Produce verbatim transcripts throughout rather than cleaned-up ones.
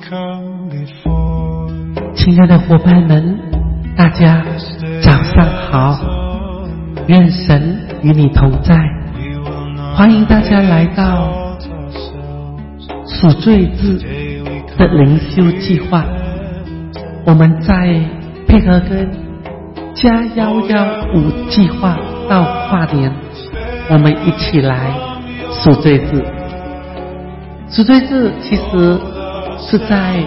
亲爱的伙伴们，大家早上好，愿神与你同在。欢迎大家来到赎罪日的灵修计划。我们在配合跟加一一五计划到跨年，我们一起来赎罪日。赎罪日其实是在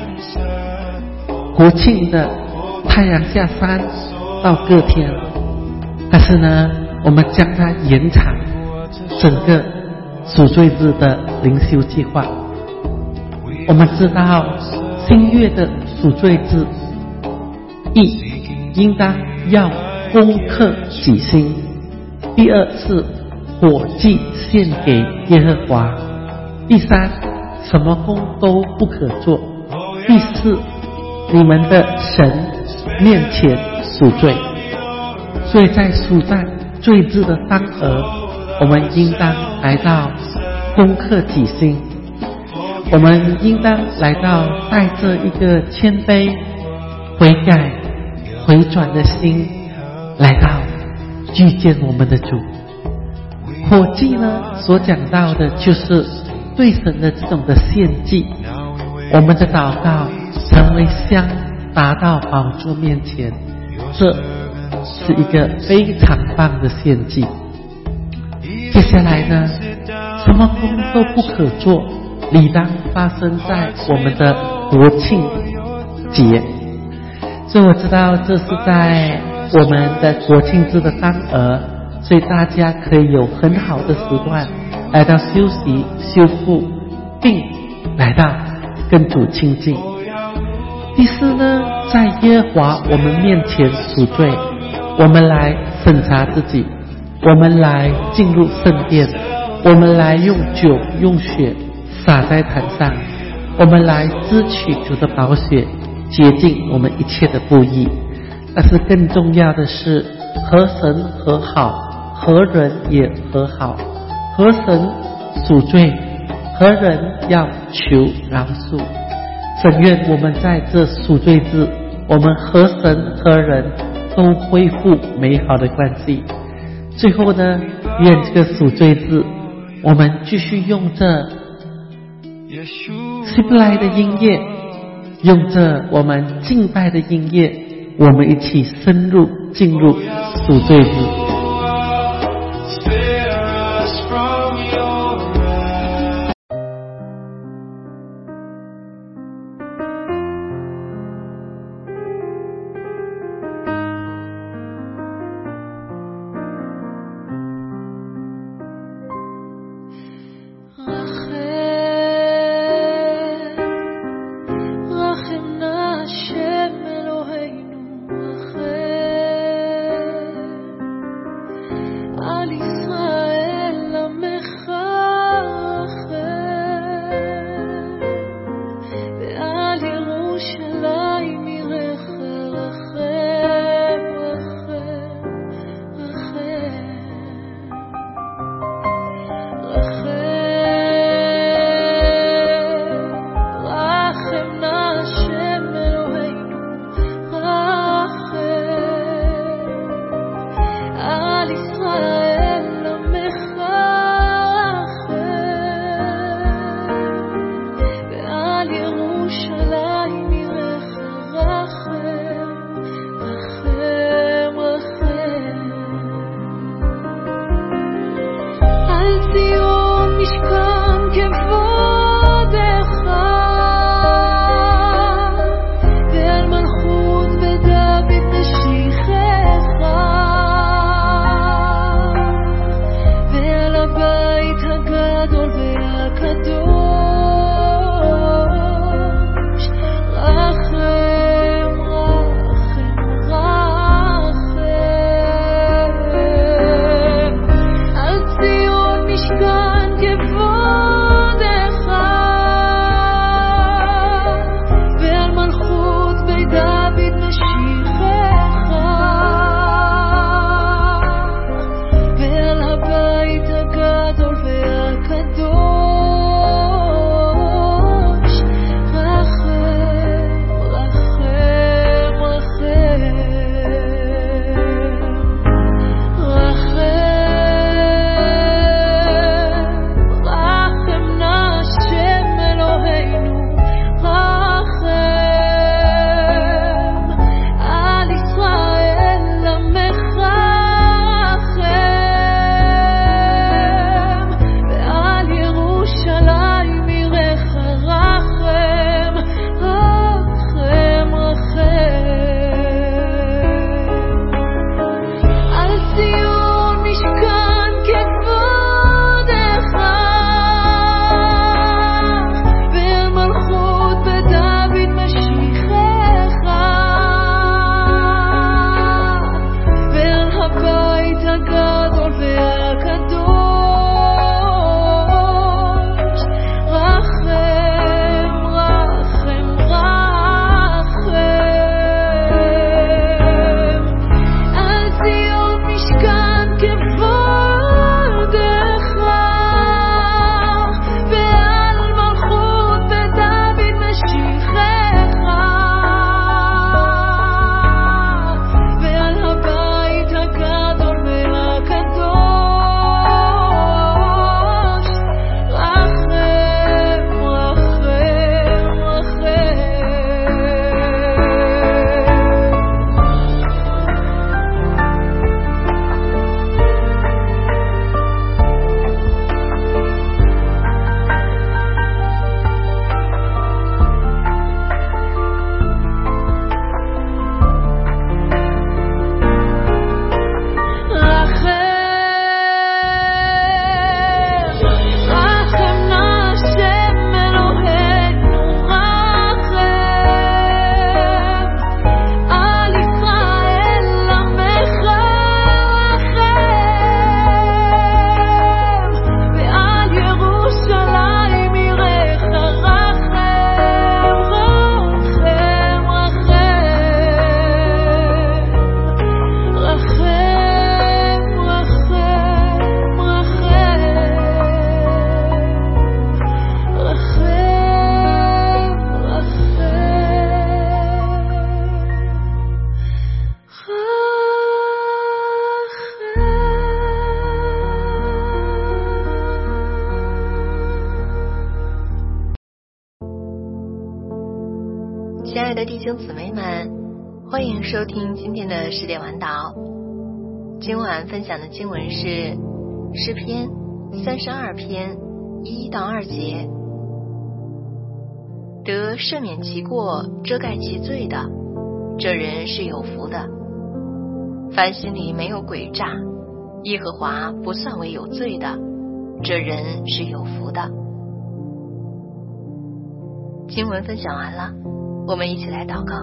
国庆的太阳下山到隔天，但是呢，我们将它延长整个赎罪日的灵修计划。我们知道新月的赎罪日，一应当要攻克己心；第二是火祭献给耶和华；第三，什么工都不可做；第四，你们的神面前赎罪。所以在赎罪日的当儿，我们应当来到攻克己心，我们应当来到带着一个谦卑、悔改、回转的心，来到遇见我们的主。火祭呢，所讲到的就是对神的这种的献祭，我们的祷告成为香，达到宝座面前，这是一个非常棒的献祭。接下来呢，什么工都不可做，理当发生在我们的国庆节。所以我知道这是在我们的国庆日的当儿，所以大家可以有很好的时段来到休息、修复，并来到跟主亲近。第四呢，在耶和华我们面前赎罪，我们来审查自己，我们来进入圣殿，我们来用酒用血洒在坛上，我们来支取主的宝血，洁净我们一切的不义。但是更重要的是，和神和好，和人也和好，和神赎罪，和人要求饶恕。神愿我们在这赎罪日，我们和神和人都恢复美好的关系。最后呢，愿这个赎罪日，我们继续用这希伯来的音乐，用着我们敬拜的音乐，我们一起深入进入赎罪日。 爱的弟兄姊妹们，欢迎收听今天的十点晚祷。今晚分享的经文是诗篇三十二篇一到二节。得赦免其过，遮盖其罪的，这人是有福的。凡心里没有诡诈，耶和华不算为有罪的，这人是有福的。经文分享完了，我们一起来祷告。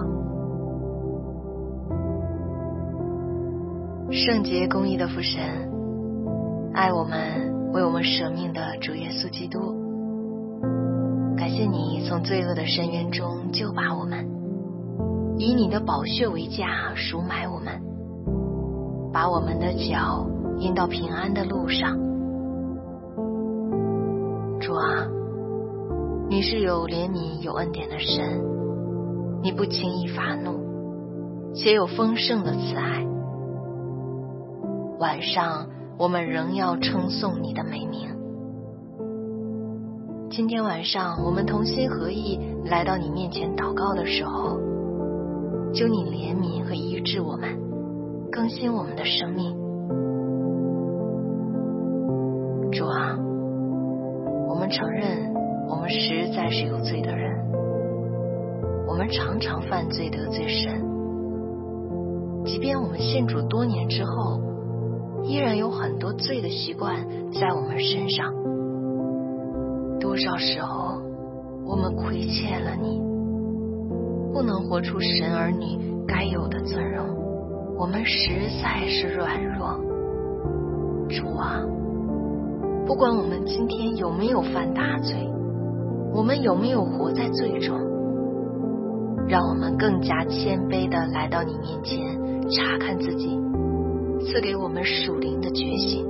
圣洁公义的父神，爱我们为我们舍命的主耶稣基督，感谢你从罪恶的深渊中救拔我们，以你的宝血为价赎买我们，把我们的脚引到平安的路上。主啊，你是有怜悯有恩典的神，你不轻易发怒，且有丰盛的慈爱。晚上我们仍要称颂你的美名。今天晚上我们同心合意来到你面前祷告的时候，求你怜悯和医治我们，更新我们的生命。主啊，我们承认我们实在是有罪的人，我们常常犯罪得罪神，即便我们信主多年之后，依然有很多罪的习惯在我们身上。多少时候我们亏欠了你，不能活出神儿女该有的尊荣，我们实在是软弱。主啊，不管我们今天有没有犯大罪，我们有没有活在罪中，让我们更加谦卑地来到你面前，查看自己，赐给我们属灵的觉醒。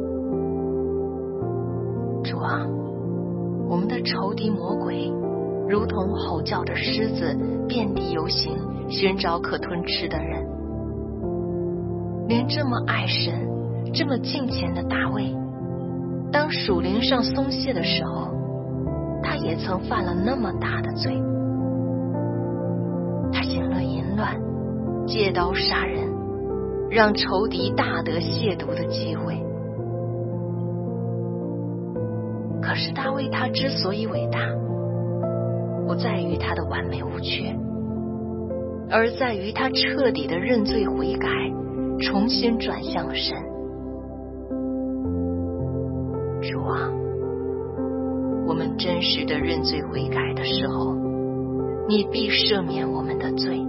主啊，我们的仇敌魔鬼如同吼叫的狮子，遍地游行，寻找可吞吃的人。连这么爱神这么敬虔的大卫，当属灵上松懈的时候，他也曾犯了那么大的罪。他行了淫乱，借刀杀人，让仇敌大得亵渎的机会。可是大卫他之所以伟大，不在于他的完美无缺，而在于他彻底的认罪悔改，重新转向了神。主啊，我们真实的认罪悔改的时候，你必赦免我们的罪。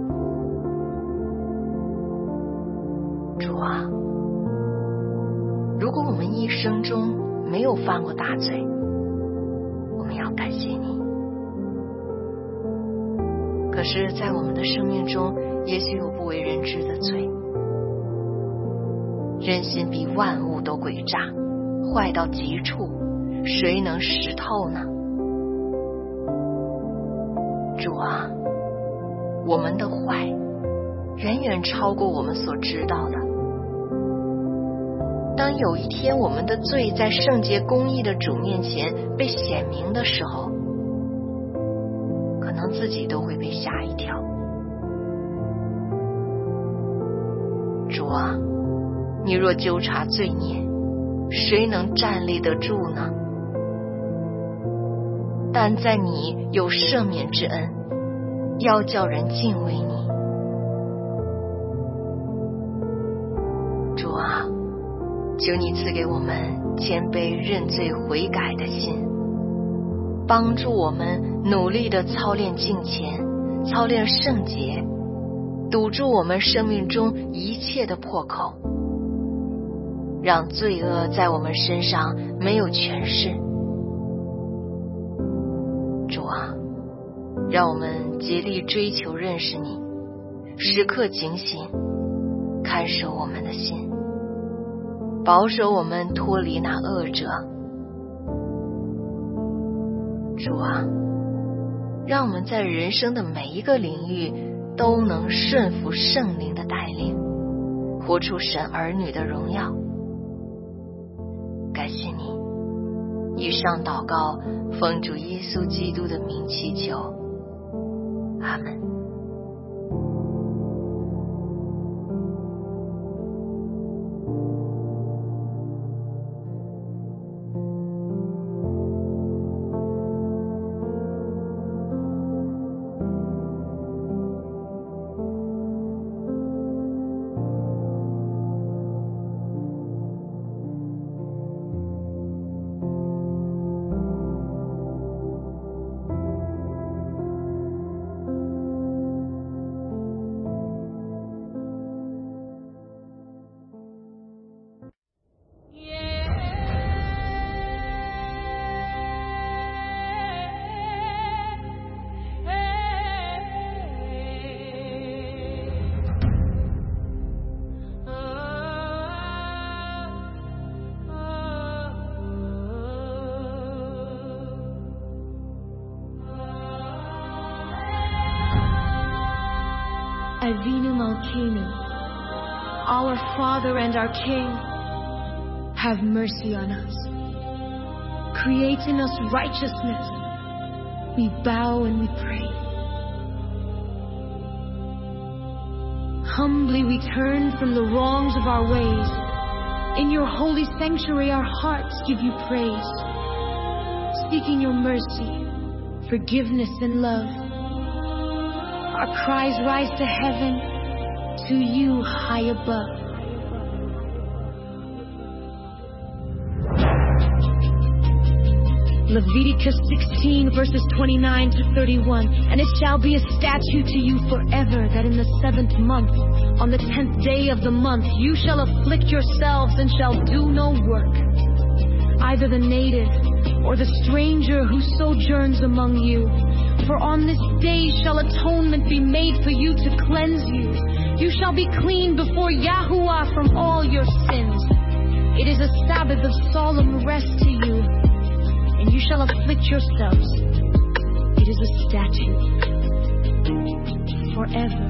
主啊，如果我们一生中没有犯过大罪，我们要感谢你。可是在我们的生命中，也许有不为人知的罪。人心比万物都诡诈，坏到极处，谁能识透呢？主啊，我们的坏远远超过我们所知道的。当有一天我们的罪在圣洁公义的主面前被显明的时候，可能自己都会被吓一跳。主啊，你若纠察罪孽，谁能站立得住呢？但在你有赦免之恩，要叫人敬畏你。主啊，求你赐给我们谦卑认罪悔改的心，帮助我们努力地操练敬虔，操练圣洁，堵住我们生命中一切的破口，让罪恶在我们身上没有权势。主啊，让我们竭力追求认识你，时刻警醒，看守我们的心，保守我们脱离那恶者。主啊，让我们在人生的每一个领域都能顺服圣灵的带领，活出神儿女的荣耀。感谢你，以上祷告奉主耶稣基督的名祈求，阿们。 Eloheinu, our Father and our King, have mercy on us. Create in us righteousness. We bow and we pray. Humbly we turn from the wrongs of our ways. In your holy sanctuary our hearts give you praise, seeking your mercy, forgiveness and love. Our cries rise to heaven, to you high above. Leviticus sixteen, verses twenty-nine to thirty-one. And it shall be a statute to you forever, that in the seventh month, on the tenth day of the month, you shall afflict yourselves and shall do no work. Either the native or the stranger who sojourns among you. For on this day shall atonement be made for you to cleanse you. You shall be clean before Yahuwah from all your sins. It is a Sabbath of solemn rest to you, and you shall afflict yourselves. It is a statute forever.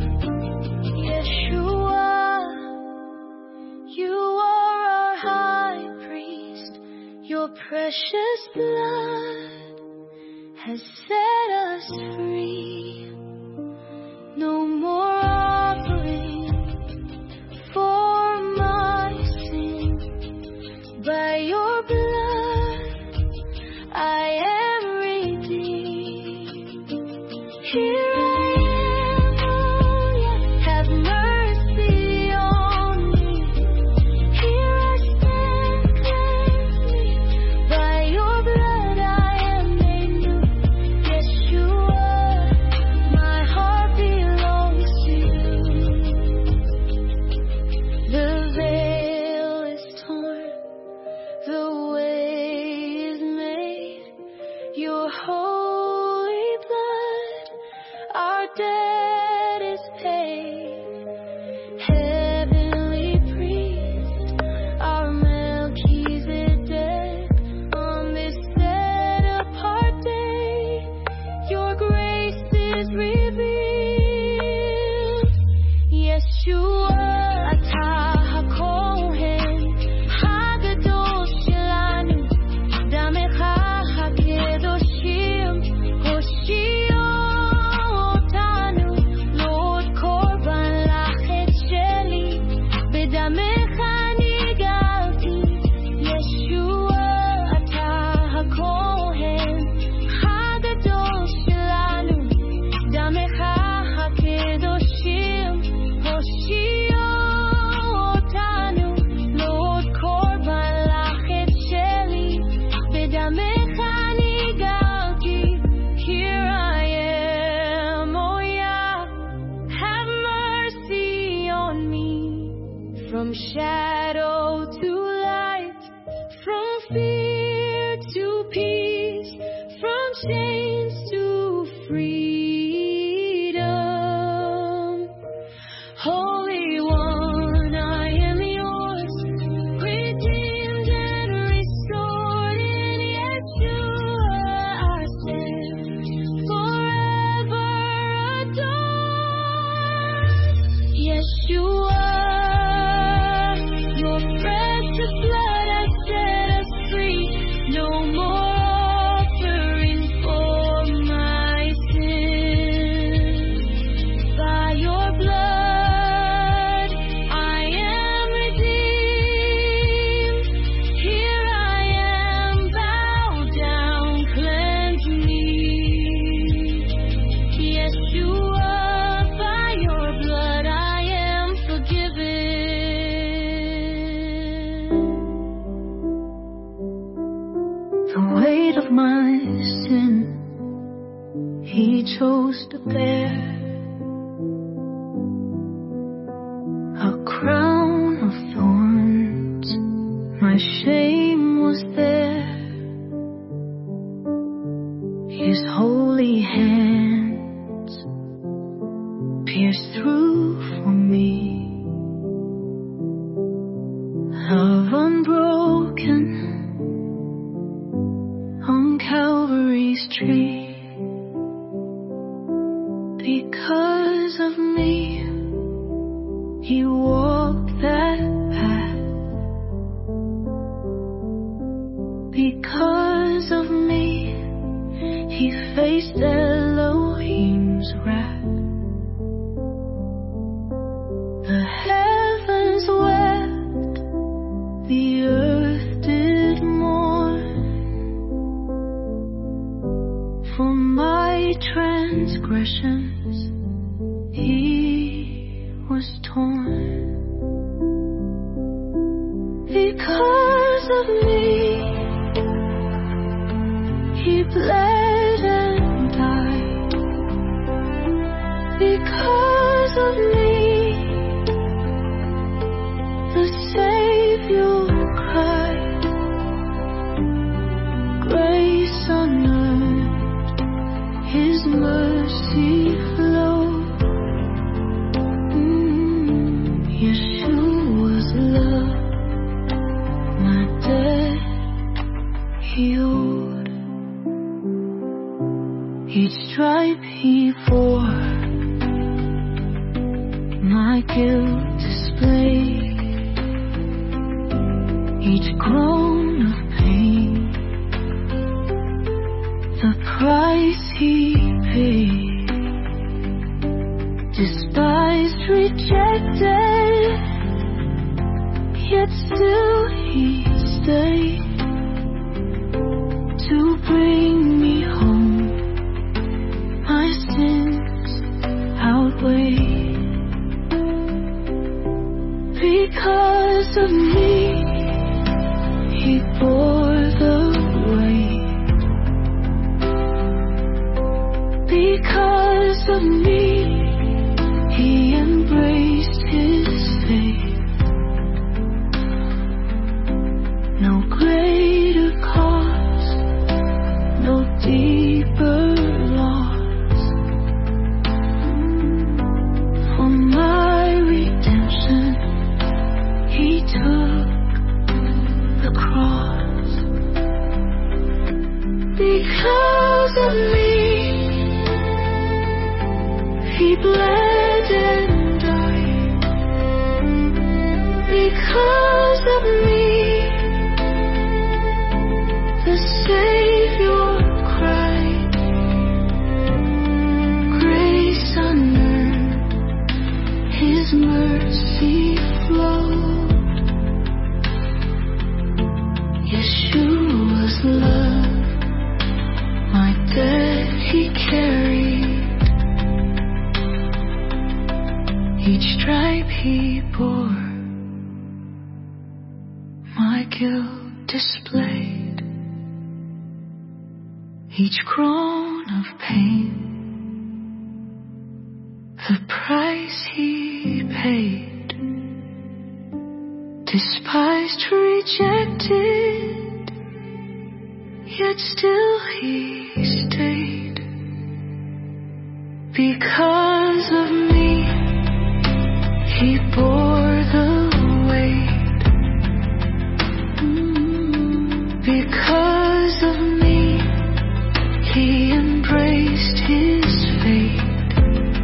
Yeshua, you are our high priest. Your precious blood has set us free. No more offering for my sin. By your blood I am redeemed. Here I am, oh yeah, have mercy on me. Here I stand, cleanse me. By your blood I am made new. Yeshua, my heart belongs to you. The veil is torn, the way is made. Your holy blood, our debt is paid. Heavenly priest, our Melchizedek, on this set apart day, your grace is revealed. Yeshua, atah hakohen, hagadol shelanu, damecha hakedoshim, hoshio otanu, Lord korban lachet sheli, bedamecha nigalti. Yeshua, atah hakohen, hagadol shelanu, damecha hakedoshim, hoshio otanu, Lord korban lachet sheli, bedamecha nigalti. Here I am, oh yeah, have mercy on me. From shadow to light, from fear to peace, from chains to freedom. Holy One, I am yours, redeemed and restored in Yeshua. I stand forever adored. Yeshua, your precious blood has set us free. No more offering for my sins. By your blood I am redeemed. Here I am, bow down, cleanse me. Yeshua, by your blood I am forgiven. The weight of my sin he chose to bear. A crown of thorns, my shame was there. His holy hands pierced through for me. Love unbroken on Calvary's tree. Because of me, Because of me, he faced Elohim's wrath. The heavens wept, the earth did mourn. For my transgressions he was torn. Because of me, he bled and died. Because of me, the Savior cried. Grace unearned, his mercy flowed. Mm, Yeshua's love, my debt healed. Each stripe he bore, my guilt displayed. Each groan of pain, the price he paid. Despised, rejected, yet still he stayed to bring me home. My sins outweigh. Because of me, he bore the weight. Because of me, he embraced his fate. No greater cause, no deeper loss. For my redemption, he took the cross. Because of me, he bled and died. Because of me, the Savior cried. Grace unearned, his mercy flowed. Yeshua's love, my debt he carried. Each stripe he bore, my guilt displayed. Each groan of pain, the price he paid. Despised, rejected, yet still he stayed. Because of me, he bore the weight. Because of me, he embraced his fate.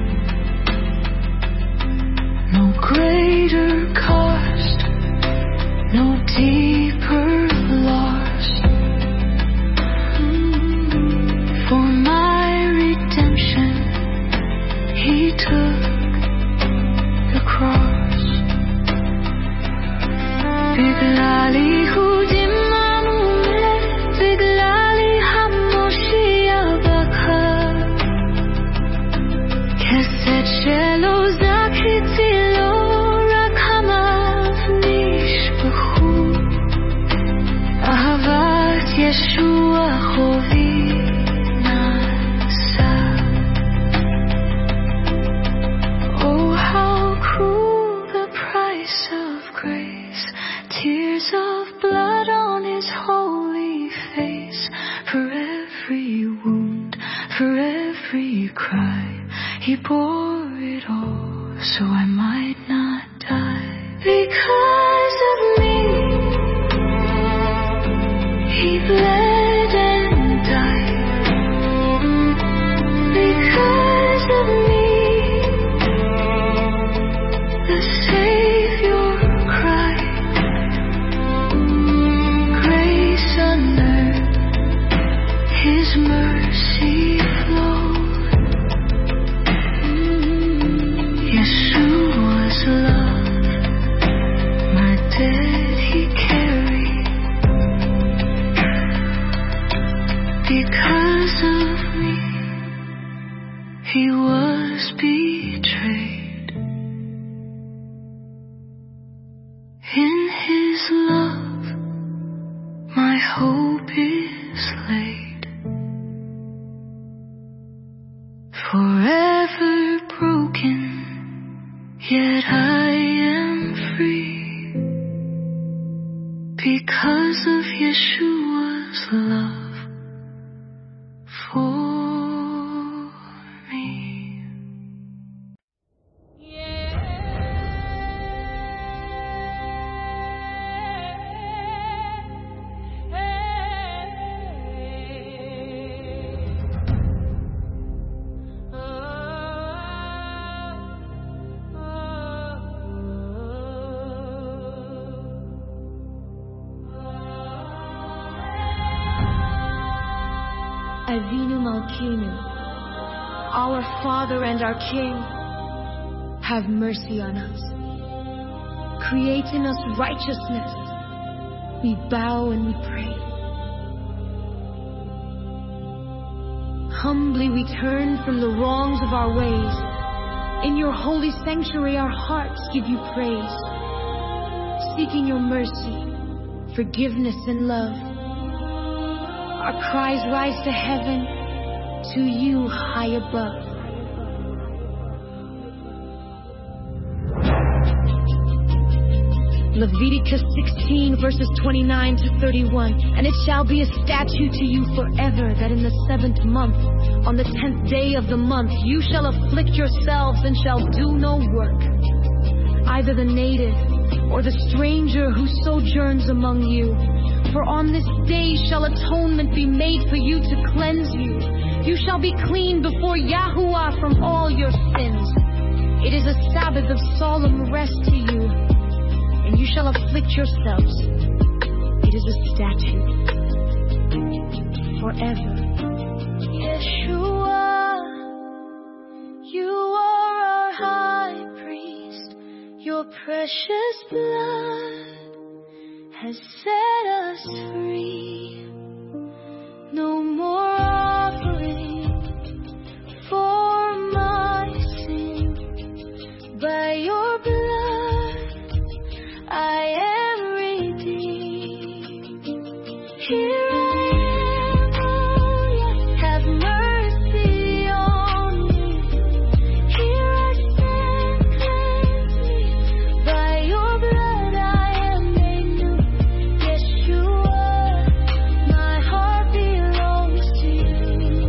No greater cost, no deeper loss. For my redemption, he took the cross. Biglali hudim mamule, biglali hamoshia baka. Kesed shelo zakiti lo rak hamav nishbachu. Ahavat Yeshua chovi nasa. Oh, how cruel the price of grace. Tears of blood on his holy face. For every wound, for every cry, he bore it all so I might not die. Because of me, he bled and died. Because of me, the Savior cried. Grace unknown. because of Yeshua's love for me. Avinu Malkeinu, our Father and our King, have mercy on us. Create in us righteousness. We bow and we pray. Humbly we turn from the wrongs of our ways. In your holy sanctuary our hearts give you praise, seeking your mercy, forgiveness and love. Our cries rise to heaven, to you high above. Leviticus sixteen verses twenty-nine to thirty-one. And it shall be a statute to you forever that in the seventh month, on the tenth day of the month, you shall afflict yourselves and shall do no work. Either the native or the stranger who sojourns among you. For on this day shall atonement be made for you to cleanse you. You shall be clean before Yahuwah from all your sins. It is a Sabbath of solemn rest to you, and you shall afflict yourselves. It is a statute forever. Yeshua, you are our high priest. Your precious blood has set us free. No more offering for my sin. By your blood I am redeemed. Here I am, oh Lord, have mercy on me. Here I stand, cleanse me. By your blood I am made new. Yeshua, my heart belongs to you.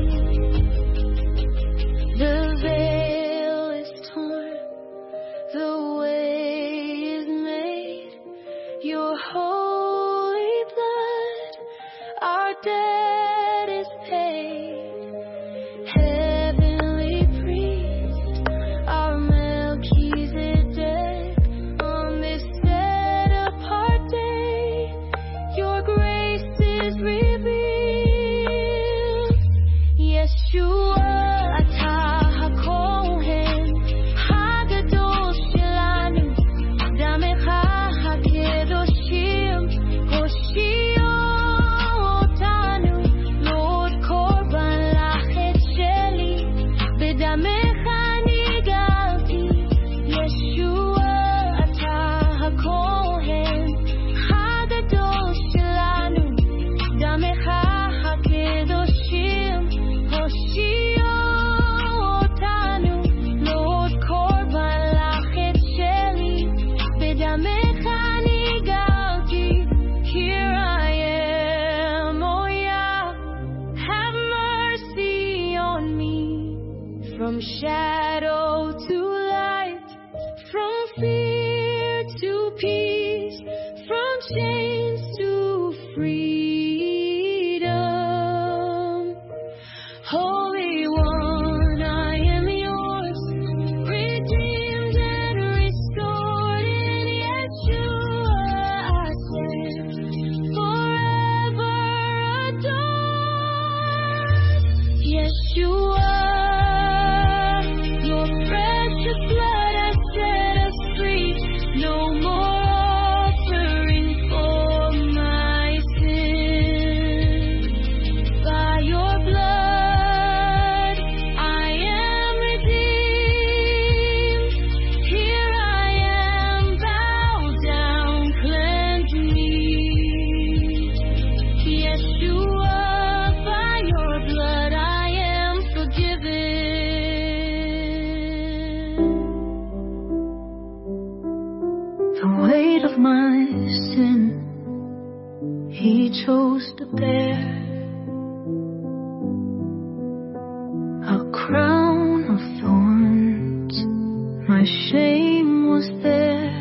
The veil is torn, the way is made. Your holy blood, our debt is paid. Heavenly priest, our Melchizedek, on this set apart day, your grace is revealed. Yeshua, atah hakohen, hagadol shelanu, damecha hakedoshim, hoshio otanu. he chose to bear a crown of thorns. My shame was there.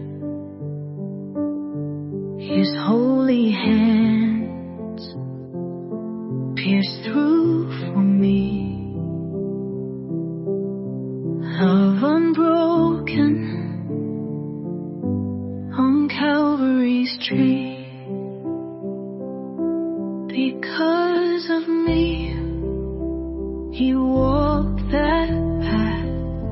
His holy hands pierced through for me. Love unbroken on Calvary's tree. Because of me, he walked that path.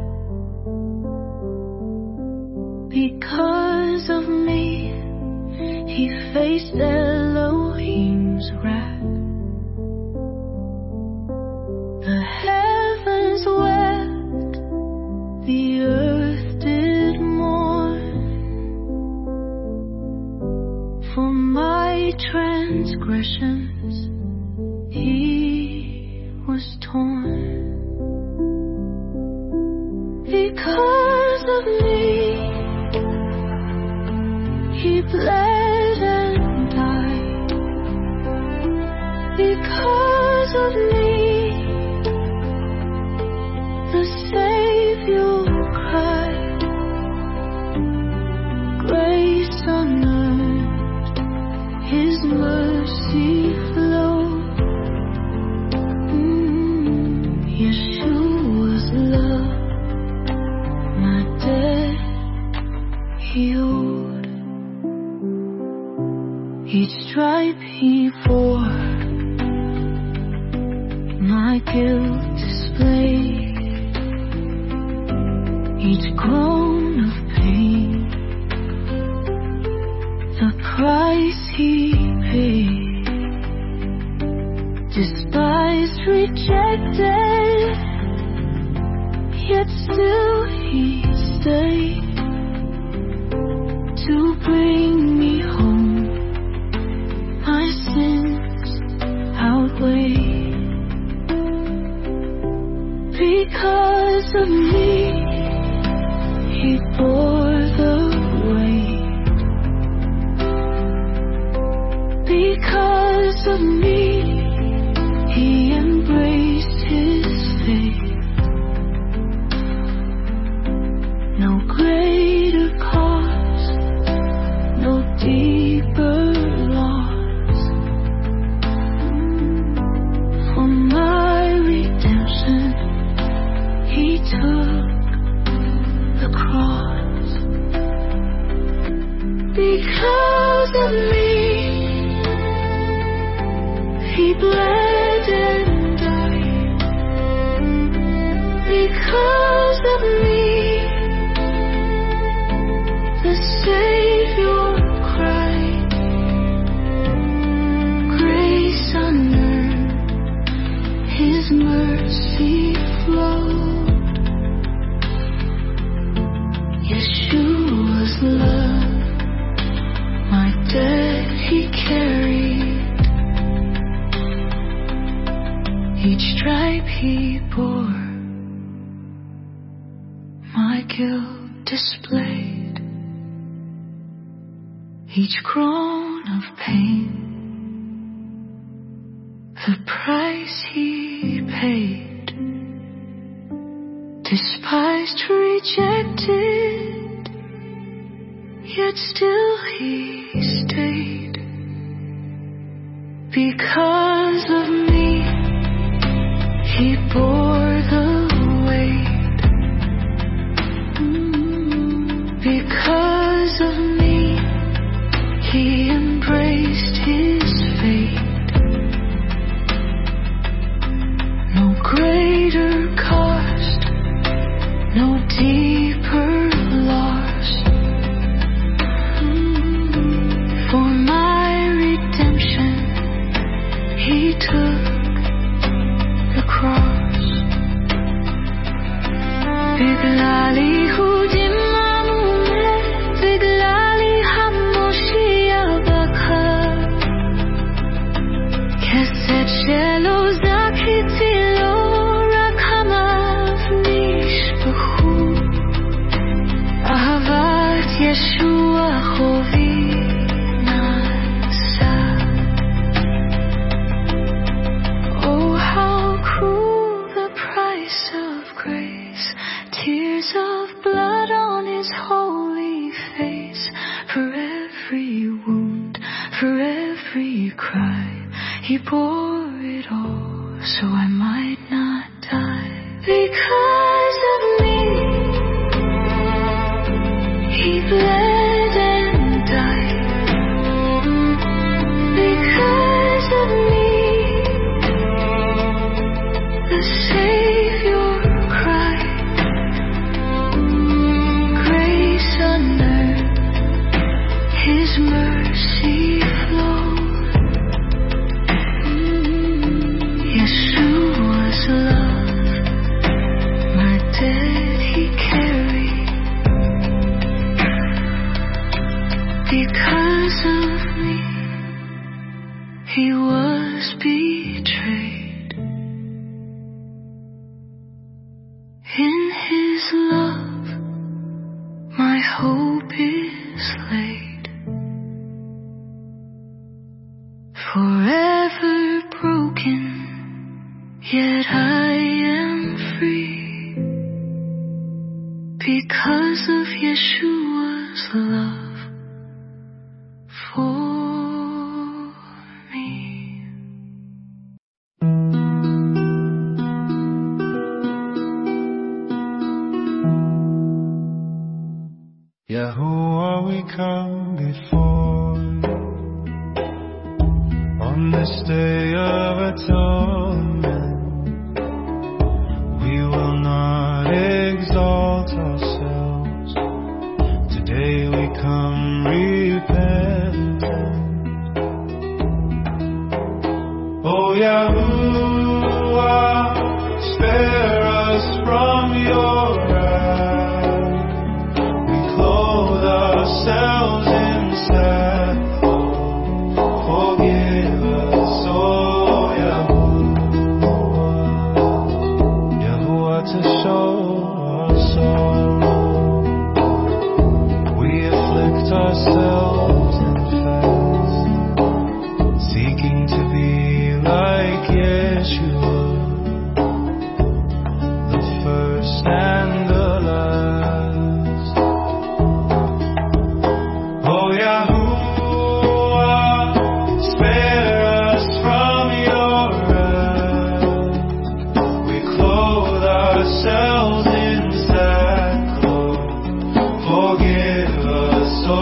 Because of me, he faced Elohim's wrath. The heavens wept, the earth did mourn. For my transgressions he was torn. Because of me, he bled and died. Because of me, the Savior cried. Grace unearned, his mercy flowed. Mm, Yeshua's love, my debt healed. Each stripe he bore, my guilt displayed. Each groan of pain, the price he paid. Despised, rejected, yet still he stayed to bring me home. My sins outweigh. Because of me, he bore the weight. Because of me, he embraced his fate. No greater cause, no deeper loss. For my redemption, he took the cross. Because of me, he bled and died. Because of me, the Savior cried. Grace unearned, his mercy flowed. Yeshua's love, my debt he carried. Each stripe he bore, my guilt displayed. Each groan of pain, the price he paid. Despised, rejected, yet still he stayed. Because of me, he bore the weight. Because of me, he embraced his fate. No greater cost, no deeper loss. For my redemption, For every cry, he bore it all, so I might not die. Because of me, he bled and died. Because of me, the Savior cried. Grace unearned, his mercy flowed. Yeshua's love, my debt he carried. Because of me, he was betrayed. In his love, my hope is laid. Forever broken, yet I am free. Because of Yeshua's love for me. Yahuwah, we come before you on this day of atonement. We will not exalt ourselves. Today we come repentant. Oh Yahuwah, spare us from your wrath. We clothe ourselves in sackcloth. Forgive us, oh Yahuwah. Yahuwah, to show our sorrow, we afflict ourselves and fast, seeking to be like Yeshua, the first and the last. Oh Yahuwah, spare us from your wrath. We clothe ourselves in sackcloth. Forgive us, oh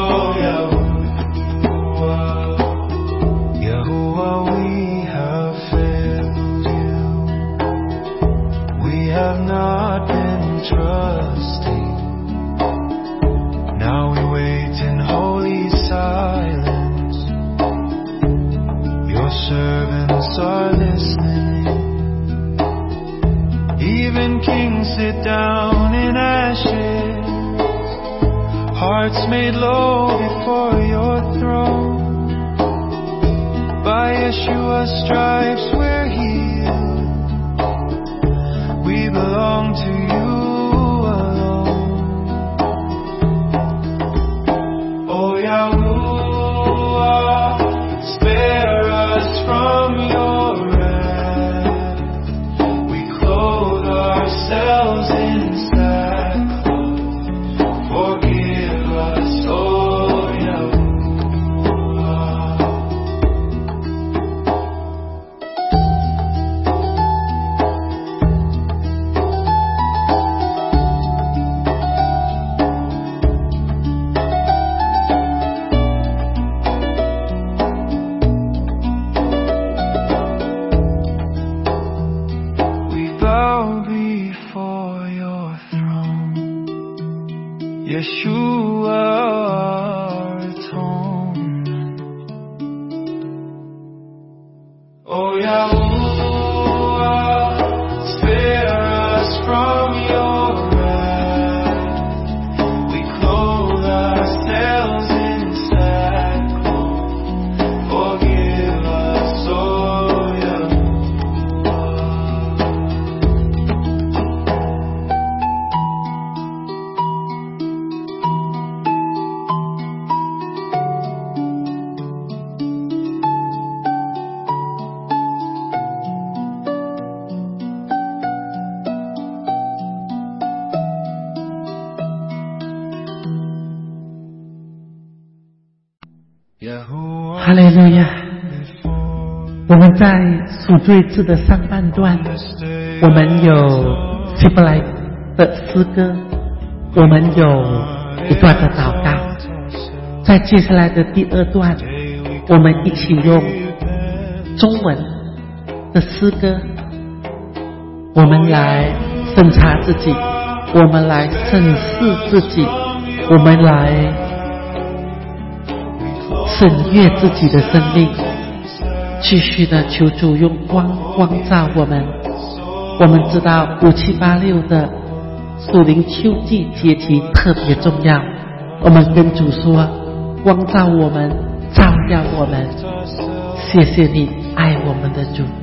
Yahuwah. Yahuwah, we have failed you. We have not been trusting. Now we wait in holy silence. Your servants are listening. Even kings sit down in ashes, hearts made low before your throne. By Yeshua's stripes we're healed. We belong to you alone. Oh Yahuwah, spare us from your wrath. We clothe ourselves in sackcloth. Forgive us, oh Yahuwah. We bow before your throne, Yeshua, our atonement. Oh Yahuwah, spare us from your wrath. We clothe ourselves in sackcloth. Forgive us, oh Yahuwah. 哈利路亚！我们在赎罪日的上半段，我们有希伯来的诗歌，我们有一段的祷告。在接下来的第二段，我们一起用中文的诗歌，我们来审查自己，我们来审视自己，我们来审阅自己的生命，继续的求主用光光照我们。我们知道五七八六的属灵秋季节期特别重要，我们跟主说，光照我们，照耀我们。谢谢你爱我们的主。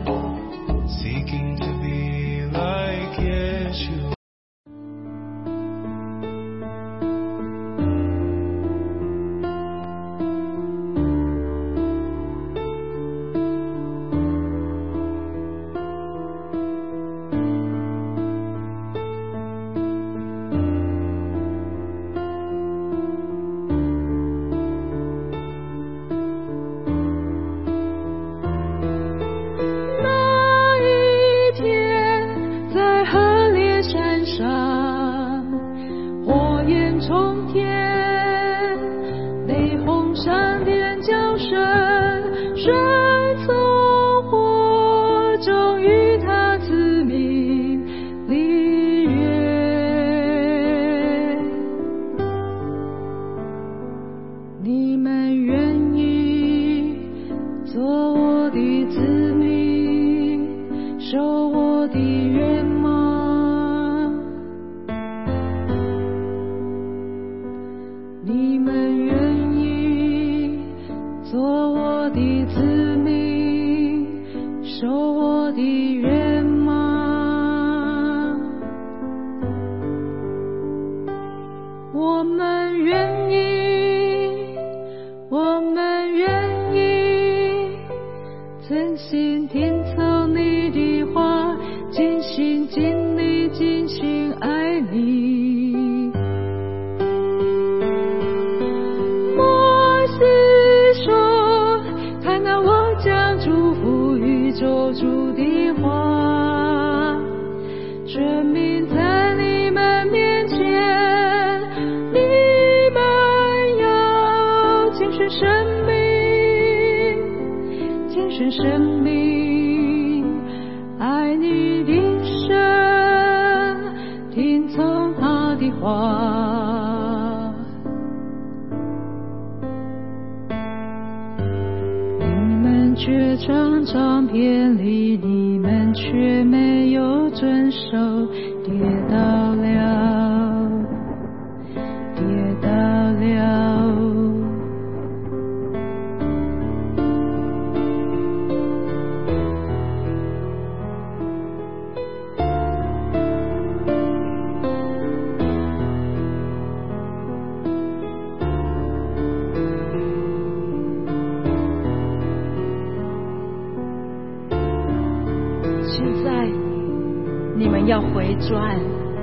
要回转，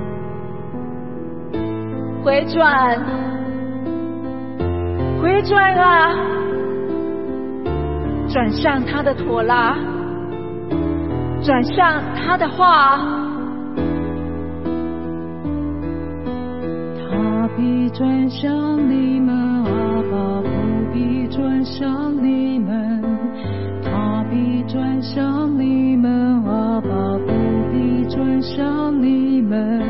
回转，回转啊！转向他的妥拉，转向他的话。 他必转向你们，阿爸不必转向你们，他必转向你们，阿爸不必转向你们。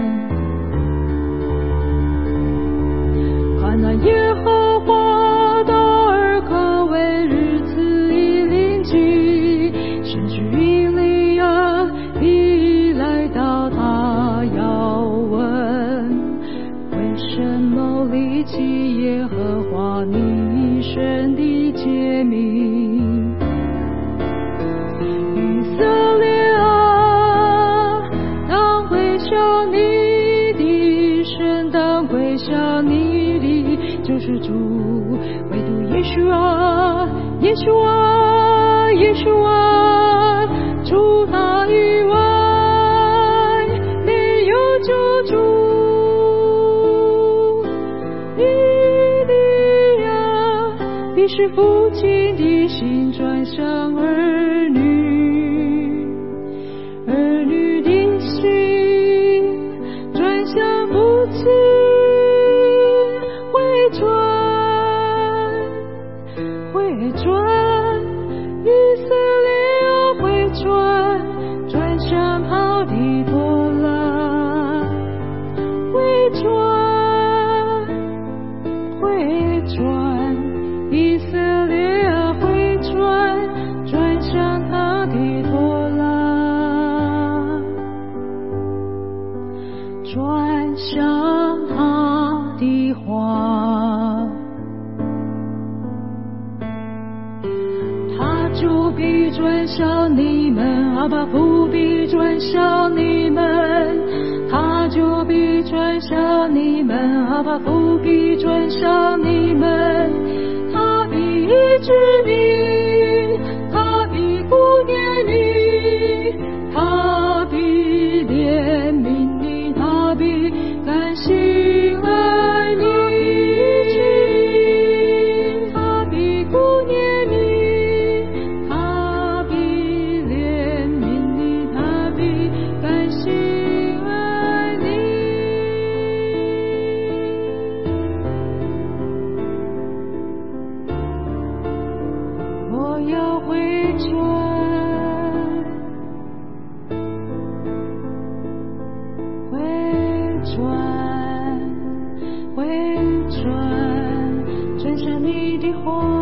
看那耶和华的儿可为日子已临近，先知以利亚已来到，他要问为什么离弃耶和华你神的诫命。以色列啊，当归向你的神，当归向你的救世主，唯独耶稣啊，耶稣啊，耶稣啊，除他以外没有救主。以利亚必使父亲的心转向儿女，儿女的心转向父亲，回转回转，以色列啊回转，转向好的托拉，回转回转，以色列啊回转，转向他的托拉，转向他的话，他就必转向你们，阿爸父必转向你们，他就必转向你们，阿爸父必转向你们，他必医治你，他必顾念你，他必怜悯你，他必甘心爱你，他必顾念你，他必怜悯你，他必甘心爱你。我要回转，回转，回转，转向你的话。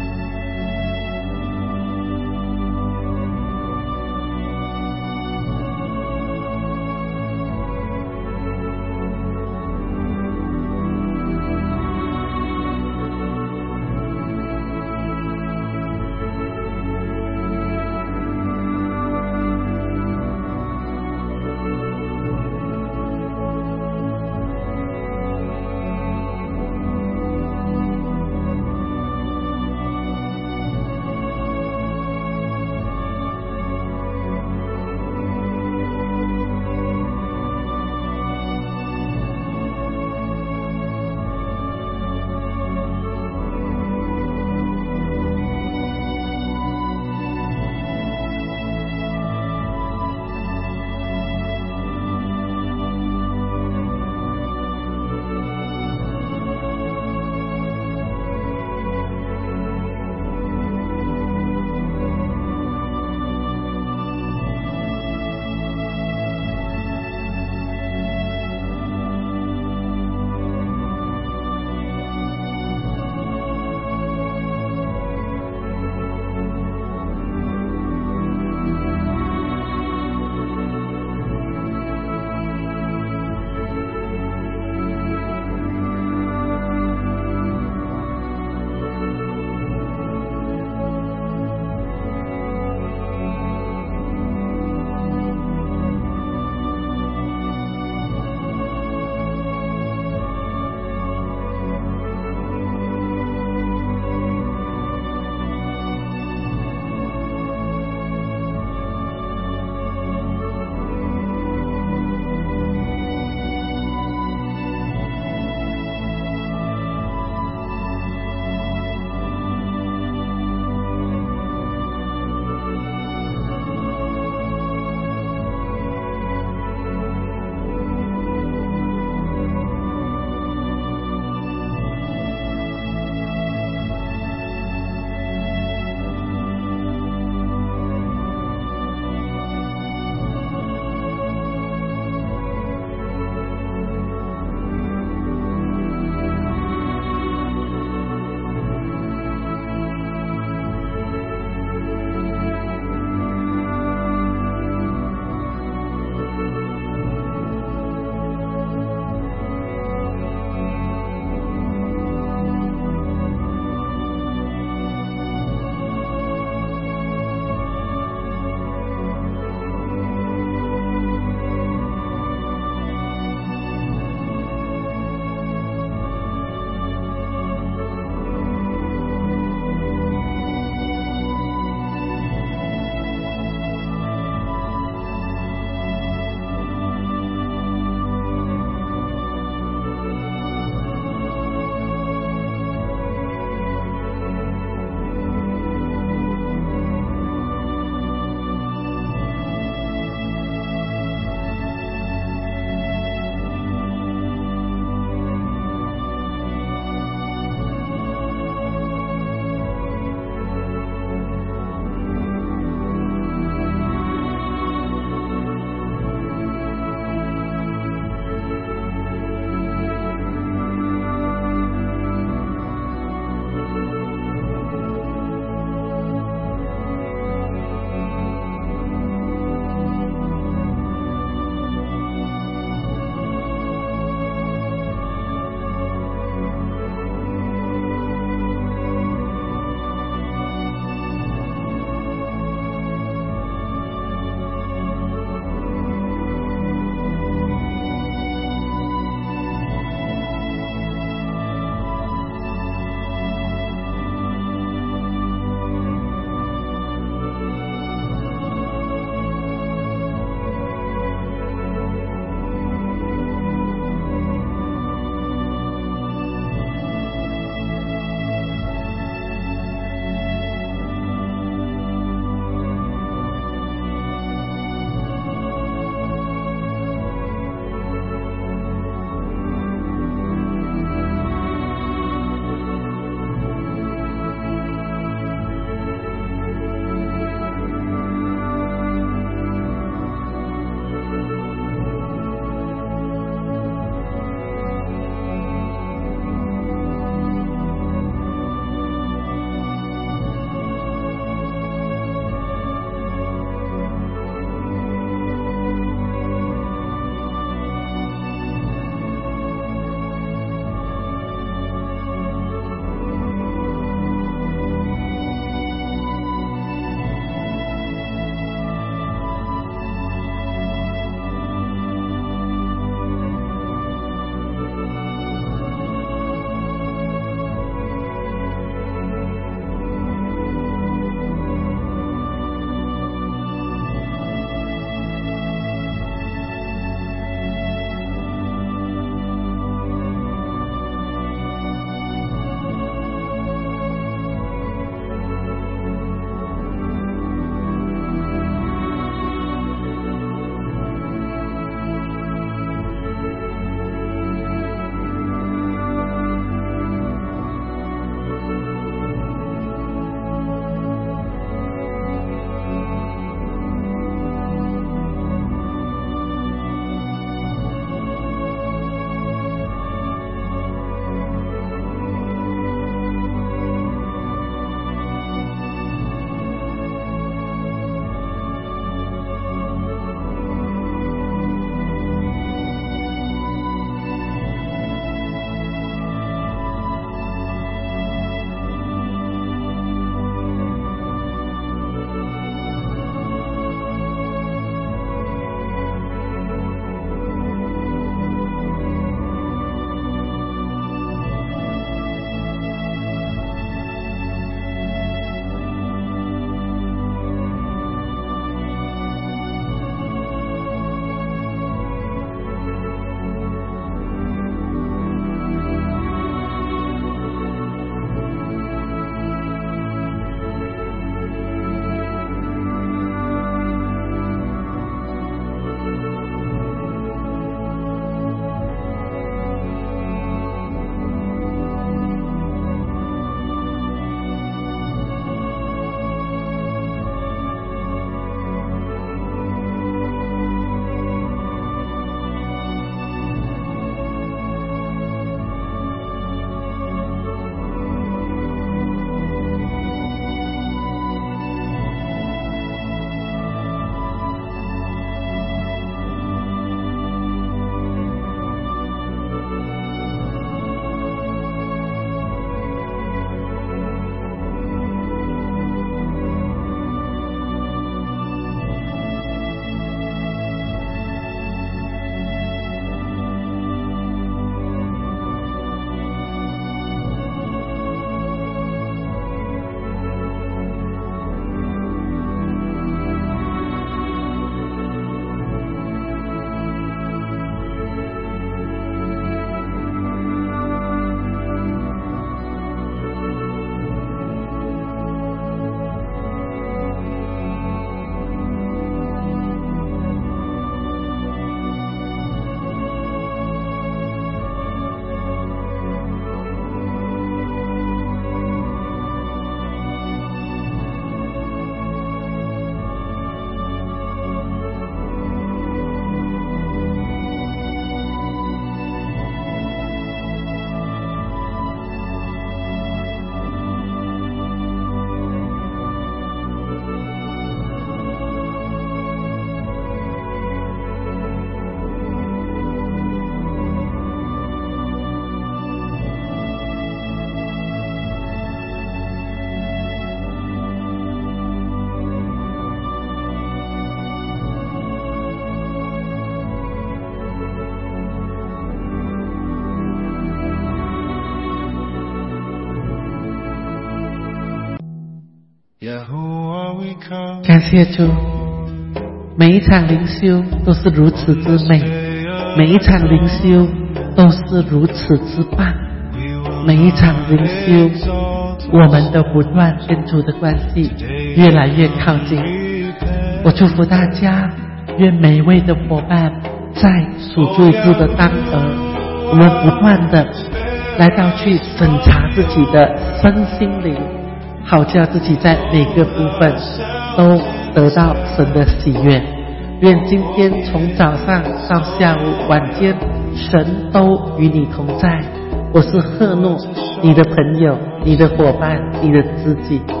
感谢主，每一场灵修都是如此之美，每一场灵修都是如此之棒，每一场灵修我们都不断跟主的关系越来越靠近。我祝福大家，愿每一位的伙伴在赎罪日的当儿，我们不断的来到去审查自己的身心灵，好叫自己在每个部分都得到神的喜悦。愿今天从早上到下午晚间，神都与你同在。我是赫诺，你的朋友，你的伙伴，你的知己。